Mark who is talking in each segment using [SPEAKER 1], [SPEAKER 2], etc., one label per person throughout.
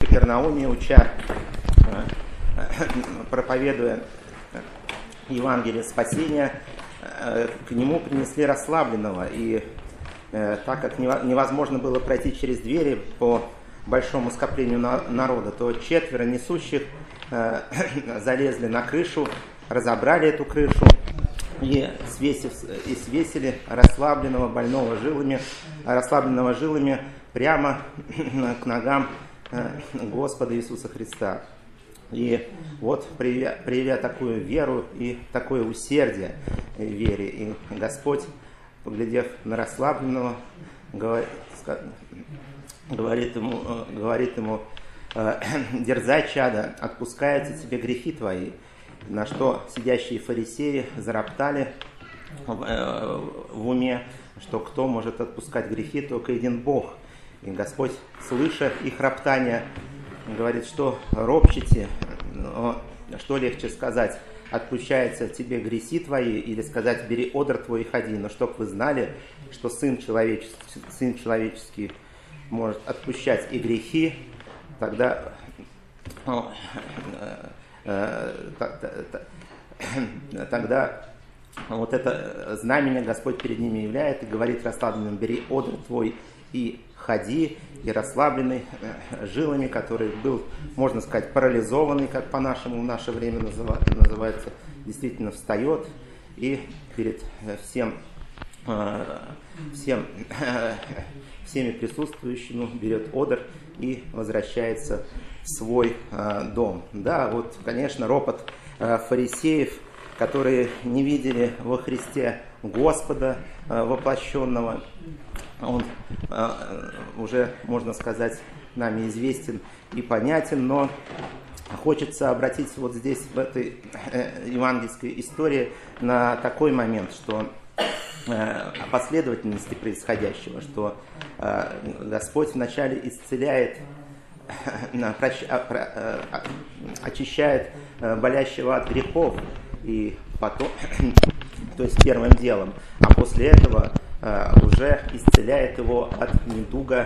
[SPEAKER 1] Капернауме, уча, проповедуя Евангелие спасения, к нему принесли расслабленного. И так как невозможно было пройти через двери по большому скоплению народа, то 4 несущих залезли на крышу, разобрали эту крышу и свесили расслабленного больного жилами прямо к ногам Господа Иисуса Христа. И вот, проявя такую веру и такое усердие в вере, и Господь, поглядев на расслабленного, говорит ему: «Дерзай, чадо, отпускаются тебе грехи твои». На что сидящие фарисеи зароптали в уме, что кто может отпускать грехи, только один Бог. И Господь, слыша их роптание, говорит: что ропщете, что легче сказать: отпущаются тебе грехи твои, или сказать: бери одр твой и ходи. Но чтоб вы знали, что Сын человеческий может отпущать и грехи, тогда вот это знамение Господь перед ними являет и говорит расслабленным: бери одр твой и ходи. И расслабленный жилами, который был, можно сказать, парализованный, как по-нашему в наше время называется, действительно встает и перед всеми присутствующими берет одр и возвращается в свой дом. Да, вот, конечно, ропот фарисеев, которые не видели во Христе Господа воплощенного, он уже, можно сказать, нами известен и понятен, но хочется обратить вот здесь, в этой евангельской истории, на такой момент, что о последовательности происходящего, что Господь вначале исцеляет, очищает болящего от грехов, и потом, то есть первым делом, а после этого уже исцеляет его от недуга,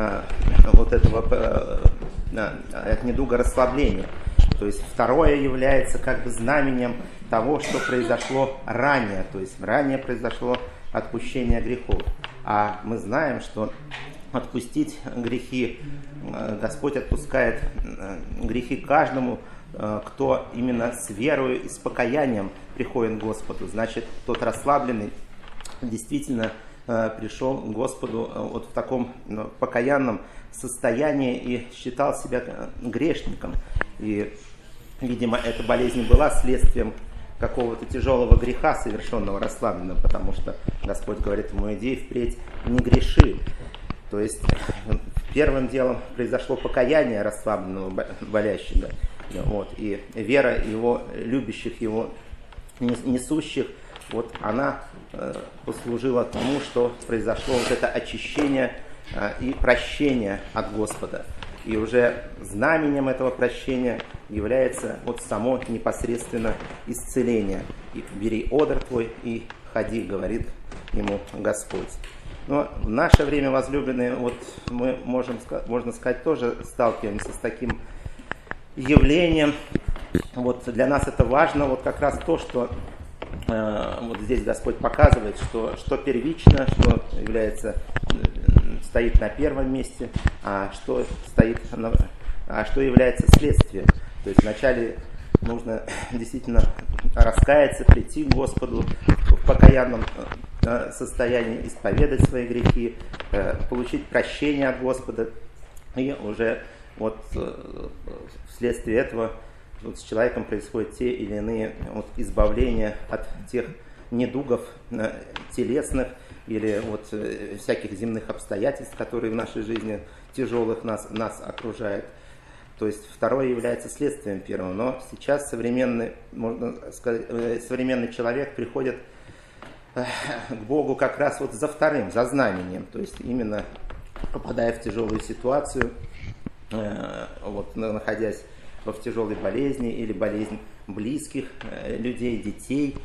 [SPEAKER 1] от недуга расслабления. То есть второе является как бы знамением того, что произошло ранее, то есть ранее произошло отпущение грехов. А мы знаем, что отпустить грехи, Господь отпускает грехи каждому, кто именно с верою и с покаянием приходит к Господу. Значит, тот расслабленный действительно пришел к Господу вот в таком покаянном состоянии и считал себя грешником. И, видимо, эта болезнь была следствием какого-то тяжелого греха, совершенного расслабленным, потому что Господь говорит ему: иди впредь, не греши. То есть первым делом произошло покаяние расслабленного болящего. Вот, и вера его, любящих его, несущих, вот она послужила тому, что произошло вот это очищение и прощение от Господа. И уже знаменем этого прощения является вот само непосредственно исцеление. И бери одр твой и ходи, говорит ему Господь. Но в наше время, возлюбленные, вот мы можно сказать, тоже сталкиваемся с таким явлением. Вот для нас это важно, вот как раз то, что вот здесь Господь показывает, что первично, что стоит на первом месте, а что является следствием. То есть вначале нужно действительно раскаяться, прийти к Господу в покаянном состоянии, исповедать свои грехи, получить прощение от Господа, и уже вот вследствие этого вот с человеком происходят те или иные вот избавления от тех недугов телесных или вот всяких земных обстоятельств, которые в нашей жизни тяжелых нас окружают. То есть второе является следствием первого. Но сейчас современный человек приходит к Богу как раз вот за вторым, за знамением. То есть именно попадая в тяжелую ситуацию, вот, находясь в тяжелой болезни или болезнь близких людей, детей,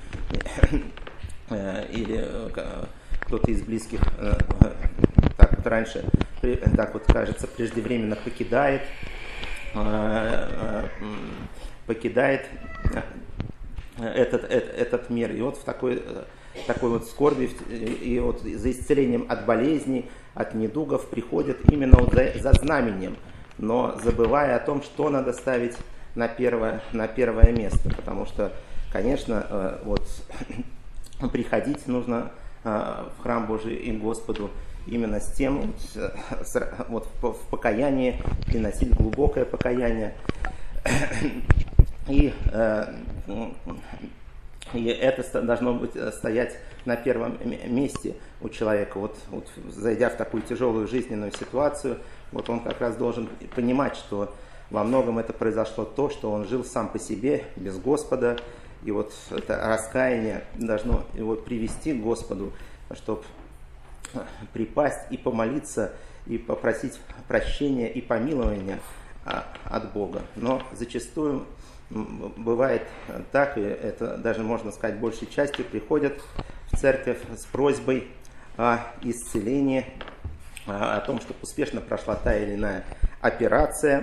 [SPEAKER 1] или кто-то из близких так вот раньше, так вот кажется, преждевременно покидает покидает этот мир. И вот в такой вот скорби и вот за исцелением от болезней, от недугов приходят именно вот за знамением, но забывая о том, что надо ставить на первое место, потому что, конечно, вот приходить нужно в храм Божий и Господу именно с тем, вот в покаянии, приносить глубокое покаяние. И это должно быть стоять на первом месте у человека. Вот зайдя в такую тяжелую жизненную ситуацию, вот он как раз должен понимать, что во многом это произошло то, что он жил сам по себе, без Господа. И вот это раскаяние должно его привести к Господу, чтобы припасть и помолиться, и попросить прощения и помилования от Бога. Но зачастую бывает так, и это даже можно сказать большей частью, приходят в церковь с просьбой о исцелении, о том, чтобы успешно прошла та или иная операция.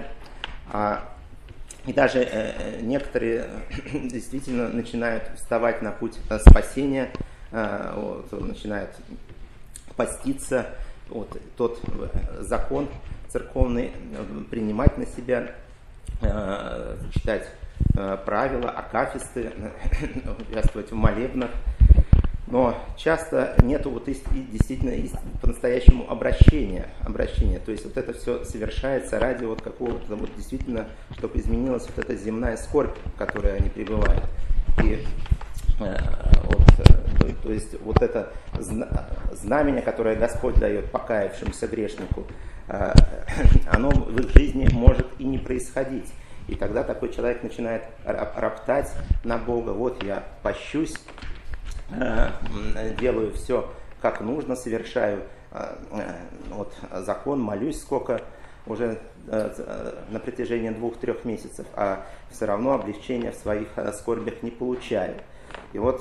[SPEAKER 1] И даже некоторые действительно начинают вставать на путь спасения, начинают поститься, вот, тот закон церковный принимать на себя, читать правила, акафисты, участвовать в молебнах. Но часто нету вот действительно по-настоящему обращения. То есть вот это все совершается ради вот какого-то вот действительно, чтобы изменилась вот эта земная скорбь, в которой они пребывают. И то есть вот это знамение, которое Господь дает покаявшемуся грешнику, оно в их жизни может и не происходить. И тогда такой человек начинает роптать на Бога: вот я пощусь, делаю все как нужно, совершаю вот закон, молюсь сколько уже на протяжении 2-3 месяцев, а все равно облегчения в своих скорбях не получаю. И вот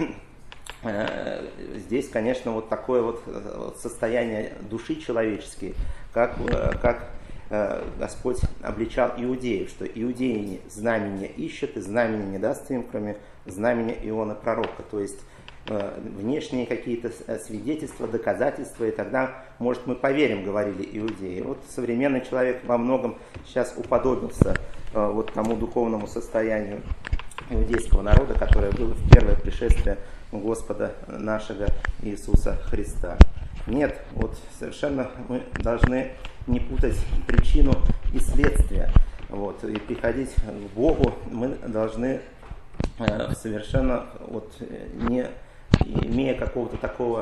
[SPEAKER 1] здесь, конечно, вот такое вот состояние души человеческой, как Господь обличал иудеев, что иудеи знамения ищут, и знамения не даст им, кроме знамения Иона пророка. То есть внешние какие-то свидетельства, доказательства, и тогда, может, мы поверим, говорили иудеи. Вот современный человек во многом сейчас уподобился вот тому духовному состоянию иудейского народа, которое было в первое пришествие Господа нашего Иисуса Христа. Нет, вот совершенно мы должны не путать причину и следствие. Вот, и приходить к Богу мы должны совершенно вот, не имея какого-то такого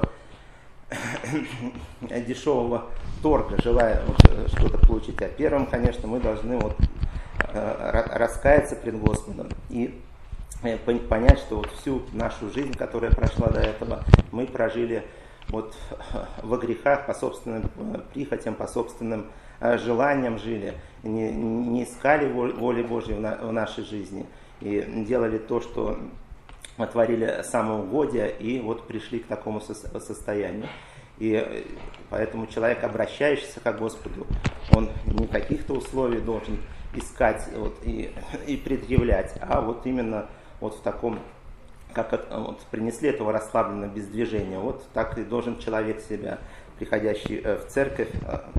[SPEAKER 1] дешевого торга, желая вот что-то получить. А первым, конечно, мы должны вот раскаяться пред Господом и понять, что вот всю нашу жизнь, которая прошла до этого, мы прожили вот во грехах, по собственным прихотям, по собственным желаниям жили, не искали воли Божьей в нашей жизни и делали то, что творили самоугодие, и вот пришли к такому состоянию. И поэтому человек, обращающийся к Господу, он не каких-то условий должен искать вот, и предъявлять, а вот именно вот в таком, как вот, принесли этого расслабленно без движения, вот так и должен человек себя, приходящий в церковь,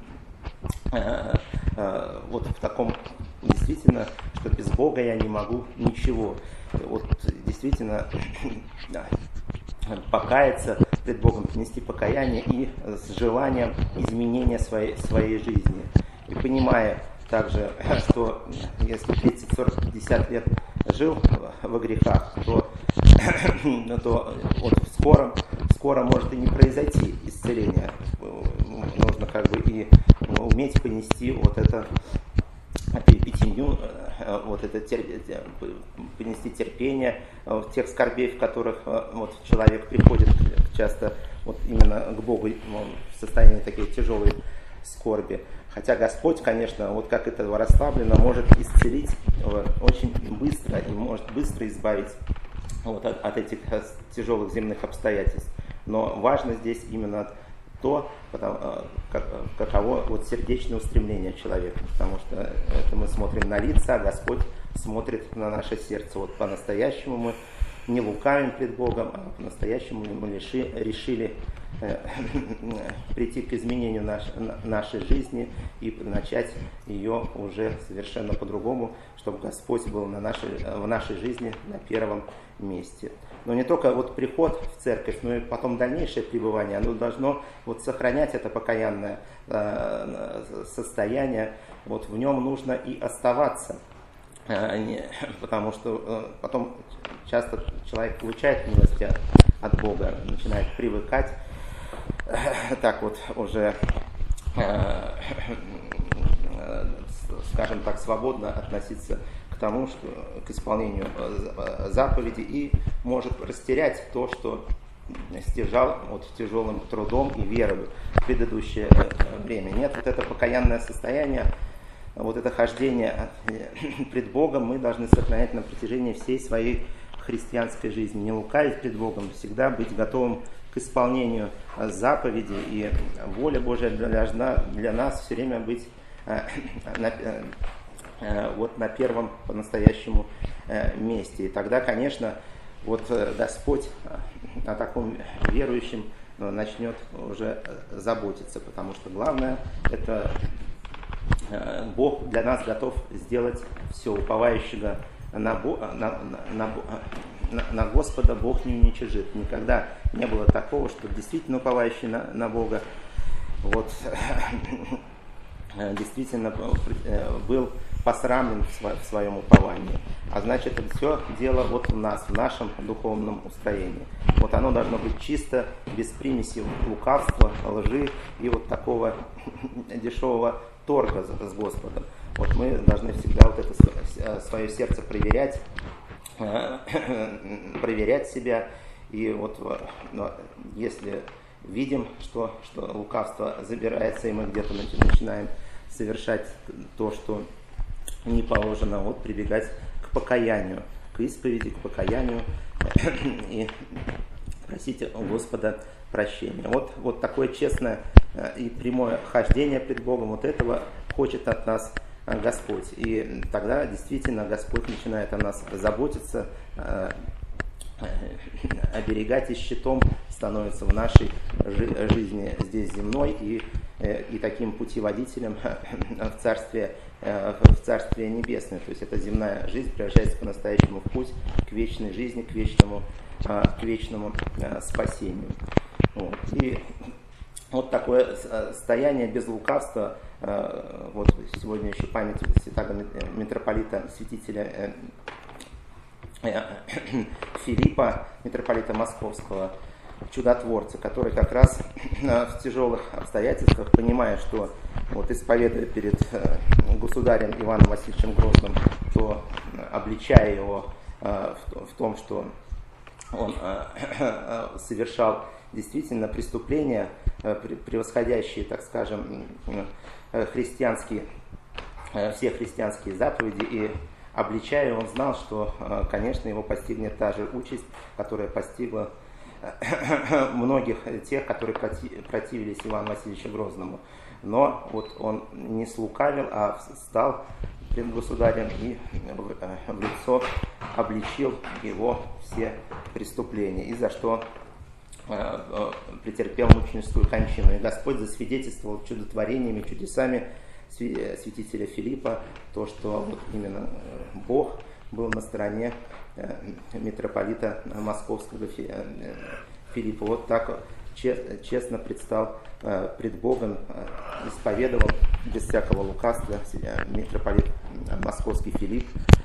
[SPEAKER 1] вот в таком действительно, что без Бога я не могу ничего. Вот действительно покаяться пред Богом, принести покаяние и с желанием изменения своей жизни. И понимая также, что если 30, 40, 50 лет жил во грехах, то вот скоро может и не произойти исцеление. Нужно как бы и уметь понести вот это вот это принести терпение в тех скорбей, в которых вот человек приходит часто вот именно к Богу в состоянии такой тяжелой скорби. Хотя Господь, конечно, вот как этого расслабленно, может исцелить очень быстро и может быстро избавить вот от этих тяжелых земных обстоятельств. Но важно здесь именно то, каково вот сердечное устремление человека, потому что это мы смотрим на лица, а Господь смотрит на наше сердце. Вот по-настоящему мы не лукавим пред Богом, а по-настоящему мы решили прийти к изменению нашей жизни и начать ее уже совершенно по-другому, чтобы Господь был в нашей жизни на первом месте. Но не только вот приход в церковь, но и потом дальнейшее пребывание, оно должно вот сохранять это покаянное состояние, вот в нем нужно и оставаться, потому что потом часто человек получает милость от Бога, начинает привыкать, так вот уже, скажем так, свободно относиться к тому, что к исполнению заповеди, и может растерять то, что стяжал вот тяжелым трудом и верой в предыдущее время. Нет, вот это покаянное состояние, вот это хождение пред Богом мы должны сохранять на протяжении всей своей христианской жизни. Не лукавить пред Богом, всегда быть готовым к исполнению заповедей, и воля Божия должна для нас все время быть вот на первом по-настоящему месте. И тогда, конечно, вот Господь о таком верующем начнет уже заботиться, потому что главное — это Бог для нас готов сделать все. Уповающего на Господа Бог не уничижит. Никогда не было такого, что действительно уповающий на Бога вот, действительно был посрамлен в своем уповании. А значит, это все дело вот в нас, в нашем духовном устроении. Вот оно должно быть чисто, без примеси лукавства, лжи и вот такого дешевого торга с Господом. Вот мы должны всегда вот это свое сердце проверять себя. И вот если видим, что лукавство забирается, и мы где-то начинаем совершать то, что не положено, вот прибегать к покаянию, к исповеди, к покаянию и просить у Господа прощения. Вот такое честное и прямое хождение пред Богом, вот этого хочет от нас Господь. И тогда действительно Господь начинает о нас заботиться, оберегать, и щитом становится в нашей жизни здесь земной, и таким путеводителем в Царствие Небесное. То есть эта земная жизнь превращается по-настоящему в путь к вечной жизни, к вечному спасению. Вот. И вот такое состояние без лукавства, вот сегодня еще память святого митрополита, святителя Филиппа, митрополита Московского, чудотворца, который как раз в тяжелых обстоятельствах, понимая, что вот исповедуя перед государем Иваном Васильевичем Грозным, то обличая его в том, что он совершал действительно преступления, превосходящие, так скажем, все христианские заповеди, и обличая, он знал, что, конечно, его постигнет та же участь, которая постигла многих тех, которые противились Ивану Васильевичу Грозному. Но вот он не слукавил, а встал перед государем и в лицо обличил его все преступления, и за что претерпел мученическую кончину. И Господь засвидетельствовал чудотворениями, чудесами святителя Филиппа, то, что вот именно Бог был на стороне митрополита Московского Филиппа. Вот так честно предстал пред Богом, исповедовал без всякого лукавства митрополит Московский Филипп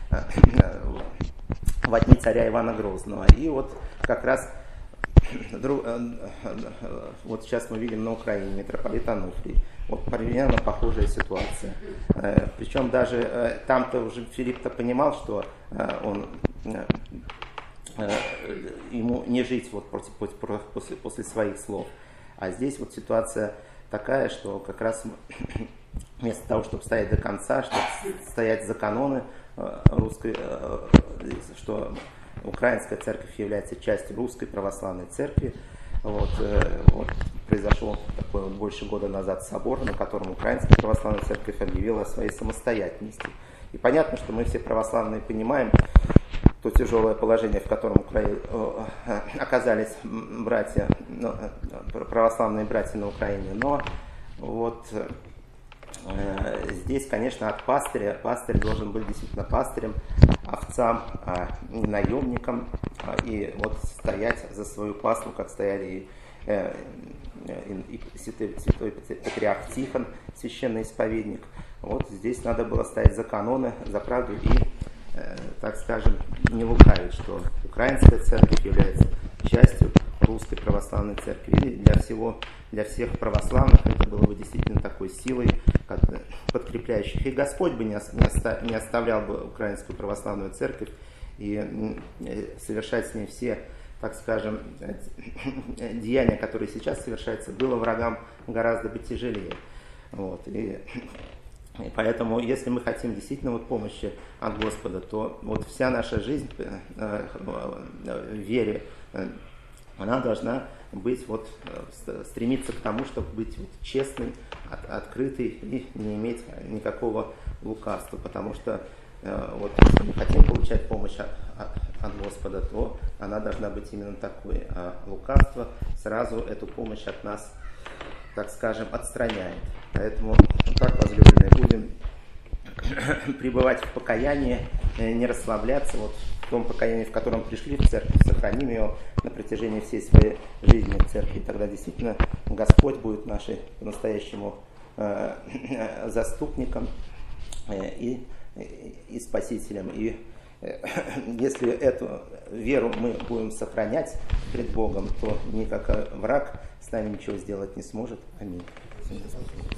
[SPEAKER 1] во дни царя Ивана Грозного. И вот как раз вот сейчас мы видим на Украине митрополит Ануфрий. Вот примерно похожая ситуация. Причем даже там-то уже Филипп-то понимал, что ему не жить вот после своих слов. А здесь вот ситуация такая, что как раз вместо того, чтобы стоять до конца, чтобы стоять за каноны русской, что украинская церковь является частью русской православной церкви, вот произошел такой вот больше года назад собор, на котором Украинская православная церковь объявила о своей самостоятельности. И понятно, что мы все православные понимаем то тяжелое положение, в котором оказались братья, православные братья на Украине. Но вот здесь, конечно, от пастырь должен быть действительно пастырем, овцам, а не наемником, и вот стоять за свою паству, как стояли и святой патриарх Тихон, священный исповедник. Вот здесь надо было стоять за каноны, за правду и, так скажем, не лукавить, что украинская церковь является частью русской православной церкви. И для всех православных это было бы действительно такой силой, подкрепляющих. И Господь бы не оставлял бы украинскую православную церковь и совершать с ней все, так скажем, деяния, которые сейчас совершаются, было врагам гораздо бы тяжелее. Вот. И поэтому, если мы хотим действительно вот помощи от Господа, то вот вся наша жизнь в вере, она должна быть вот, стремиться к тому, чтобы быть вот честной, открытой и не иметь никакого лукавства, потому что вот если мы хотим получать помощь от Господа, то она должна быть именно такой, а лукавство сразу эту помощь от нас, так скажем, отстраняет. Поэтому так, возлюбленные, будем пребывать в покаянии, не расслабляться вот в том покаянии, в котором пришли в церковь, сохраним его на протяжении всей своей жизни в церкви. И тогда действительно Господь будет нашим по-настоящему заступником и спасителем. И если эту веру мы будем сохранять пред Богом, то никакой враг с нами ничего сделать не сможет. Аминь.